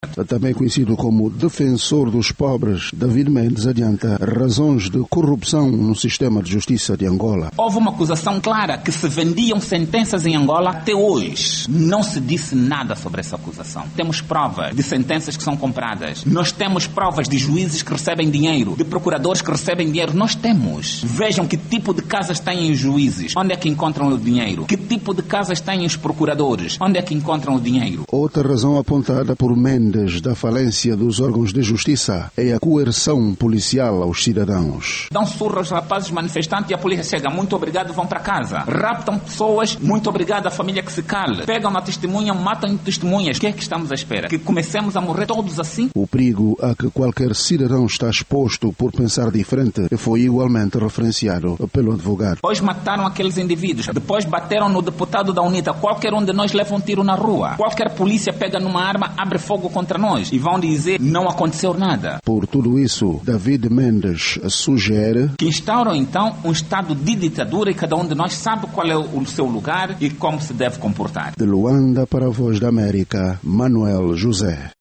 Também conhecido como defensor dos pobres, David Mendes adianta razões de corrupção no sistema de justiça de Angola. Houve uma acusação clara que se vendiam sentenças em Angola. Até hoje não se disse nada sobre essa acusação. Temos provas de sentenças que são compradas. Nós temos provas de juízes que recebem dinheiro, de procuradores que recebem dinheiro. Nós temos. Vejam que tipo de casas têm os juízes. Onde é que encontram o dinheiro? Que tipo de casas têm os procuradores? Onde é que encontram o dinheiro? Outra razão apontada por Mendes da falência dos órgãos de justiça é a coerção policial aos cidadãos. Dão surra aos rapazes manifestantes e a polícia chega, muito obrigado, vão para casa. Raptam pessoas, muito obrigado, a família que se cale. Pegam uma testemunha, matam testemunhas. O que é que estamos à espera? Que comecemos a morrer todos assim? O perigo a que qualquer cidadão está exposto por pensar diferente foi igualmente referenciado pelo advogado. Hoje mataram aqueles indivíduos, depois bateram no deputado da UNITA. Qualquer um de nós leva um tiro na rua. Qualquer polícia pega numa arma, abre fogo contra nós e vão dizer não aconteceu nada. Por tudo isso, David Mendes sugere que instauram então um estado de ditadura e cada um de nós sabe qual é o seu lugar e como se deve comportar. De Luanda para a Voz da América, Manuel José.